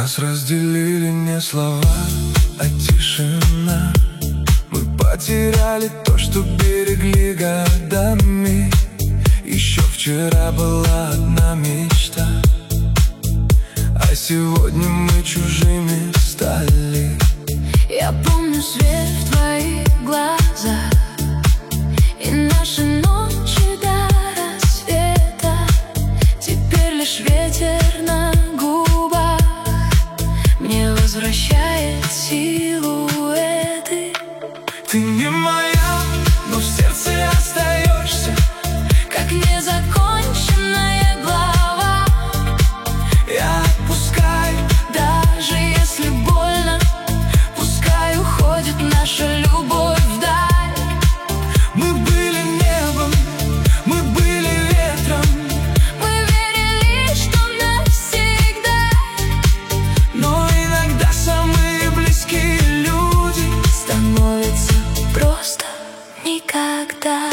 Нас разделили не слова, а тишина. Мы потеряли то, что берегли годами. Еще вчера была одна мечта, а сегодня мы чужими стали. Я помню свет в твоих глазах и наши ночи до рассвета. Теперь лишь ветер на губах мне возвращает силуэты. Ты не моя, но в сердце остаешься, как незаконченная глава. я отпускаю, Даже если больно, пускай уходит наша любовь вдаль. мы были небом, мы были ветром, Мы верили, что навсегда, но иногда самые близкие люди становится просто никогда.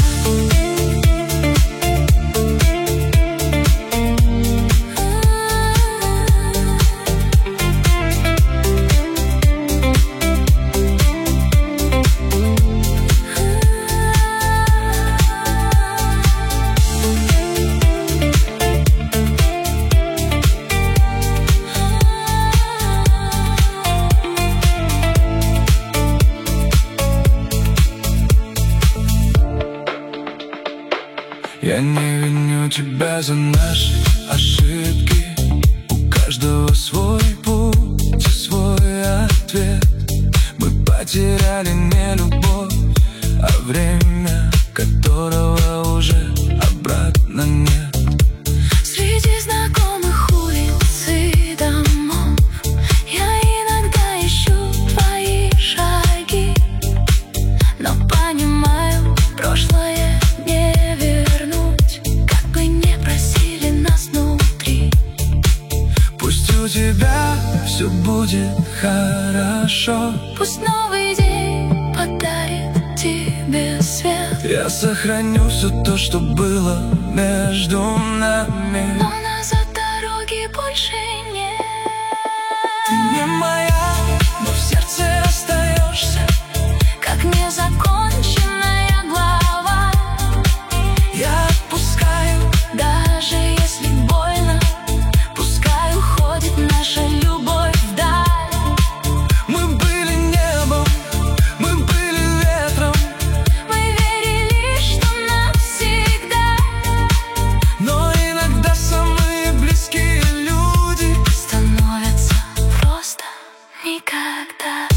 Я не виню тебя за наши ошибки. У каждого свой путь и свой ответ. Мы потеряли не любовь, а время, которого уже обратно нет. Среди знакомых улиц и домов я иногда ищу твои шаги, но понимаю, прошлое не вернуть, как бы не просили нас внутри. Пусть у тебя все будет хорошо, Пусть новый день подарит тебе свет, я сохраню все то, что было между нами. но назад дороги больше нет. Ты не моя, но в сердце остаешься, Как незаконченная глава. я отпускаю, Даже если больно, пускай уходит наша любовь вдаль. мы были небом, мы были ветром, Мы верили, что навсегда, но иногда самые близкие люди становятся просто никогда.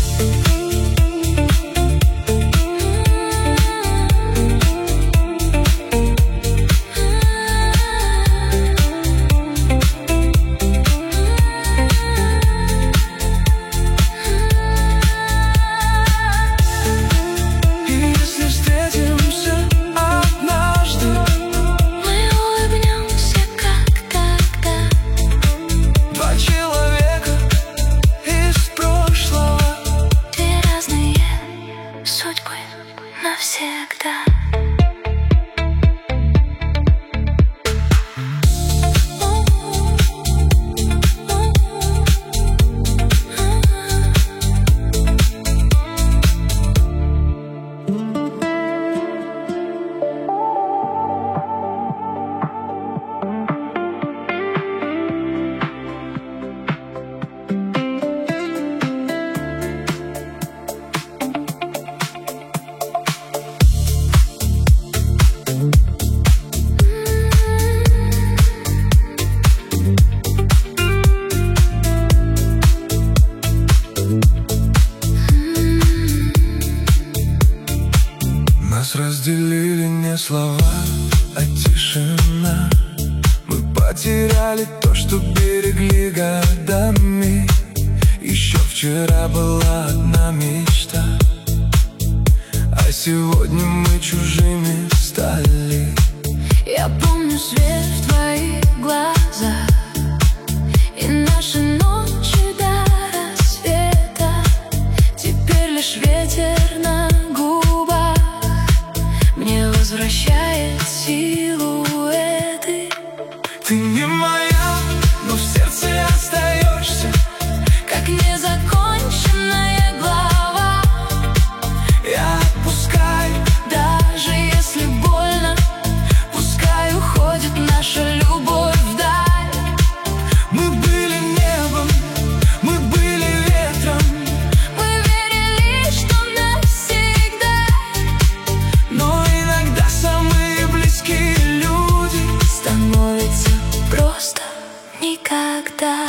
И если встретимся однажды, Мы улыбнемся, как тогда. два человека из прошлого. Две разные судьбы навсегда. Нас разделили не слова, а тишина. Мы потеряли то, что берегли годами. Еще вчера была одна мечта, а сегодня мы чужими стали. Я помню свет в твоих глазах и наши ночи до рассвета. Теперь лишь ветер на губах мне возвращает силуэты. Ты не моя, но в сердце остаешься, никогда.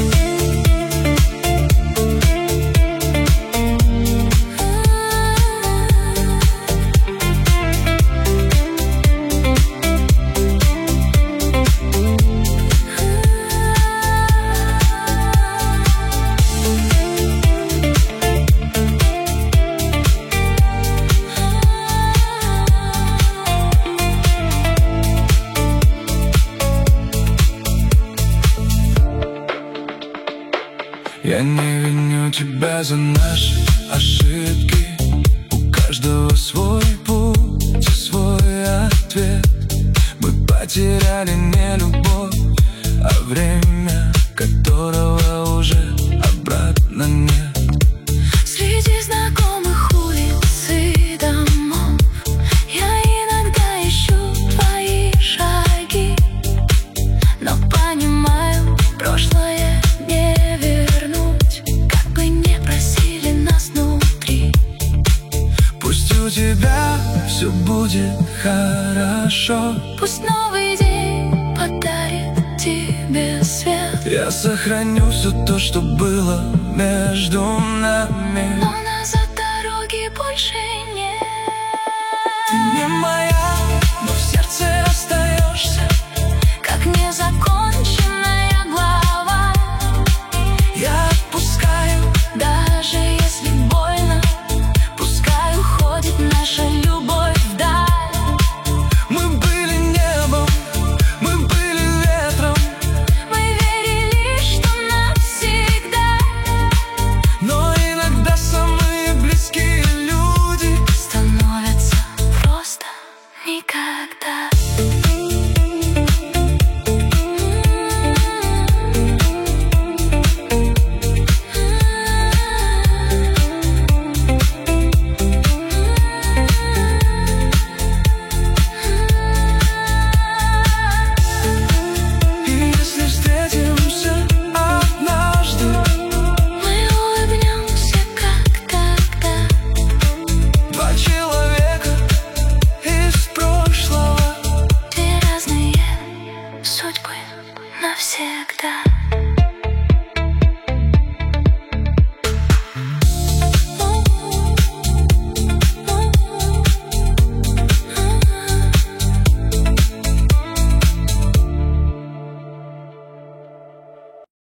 Я не виню тебя за наши ошибки. У каждого свой путь и свой ответ. Мы потеряли не любовь, а время, которого уже обратно нет. Среди знакомых улиц и домов я иногда ищу твои шаги, но понимаю, прошлое не вернуть, как бы не просили нас внутри. Пусть у тебя все будет хорошо, Пусть новый день подарит тебе свет, я сохраню все то, что было между нами. но назад дороги больше нет. Ты не моя.